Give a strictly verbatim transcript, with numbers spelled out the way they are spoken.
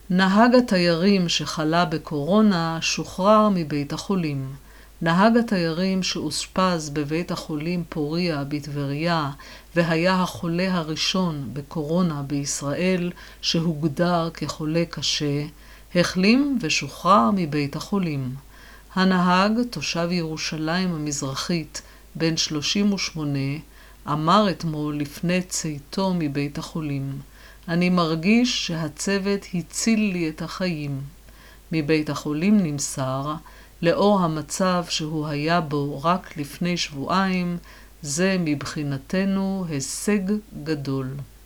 נהג התיירים שחלה בקורונה שוחרר מבית החולים. נהג התיירים שאושפז בבית החולים פוריה בטבריה והיה החולה הראשון בקורונה בישראל שהוגדר כחולה קשה, החלים ושוחרר מבית החולים. הנהג, תושב ירושלים המזרחית, בן שלושים ושמונה, אמר אתמול לפני צאתו מבית החולים: אני מרגיש שהצוות הציל לי את החיים. מבית החולים נמסר, לאור המצב שהוא היה בו רק לפני שבועיים, זה מבחינתנו הישג גדול.